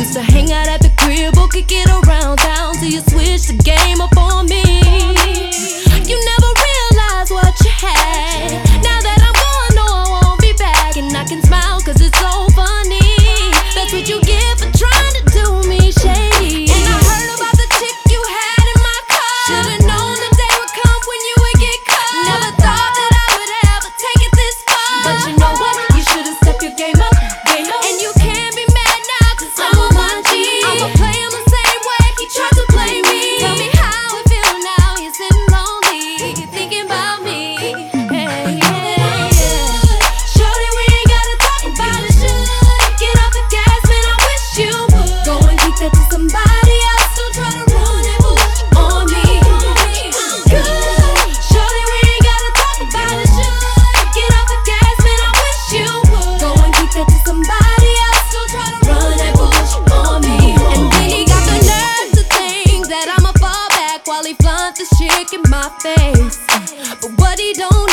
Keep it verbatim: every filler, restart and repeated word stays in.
Used to hang out at the crib or kick it around town till you switched the game up on me. You never realized what you had. Now that I'm gone, no, I won't be back. And I can smile cause it's so funny. That's what you get for trying to do me shady. And I heard about the chick you had in my car. Should've known the day would come when you would get caught. Never thought that I would ever take it this far. But you know what? You should've stepped your game up, game up. And you can't be mad now cause I'm on my G. I'ma play him the same way he tried to play me. Tell me how it feel now, you're sitting lonely, thinking about me. Hey, yeah, yeah. Shorty, we ain't gotta talk about it, should. Get off the gas, man, I wish you would. Go and keep that to somebody else. Don't try to ruin it on me. I'm good. Shorty, we ain't gotta talk about it, should. Get off the gas, man, I wish you would. Go and keep that to somebody else. Don't try to run that bush on me. And then he got the nerve to think that I'ma fall back while he flaunt this chick in my face. But what he don't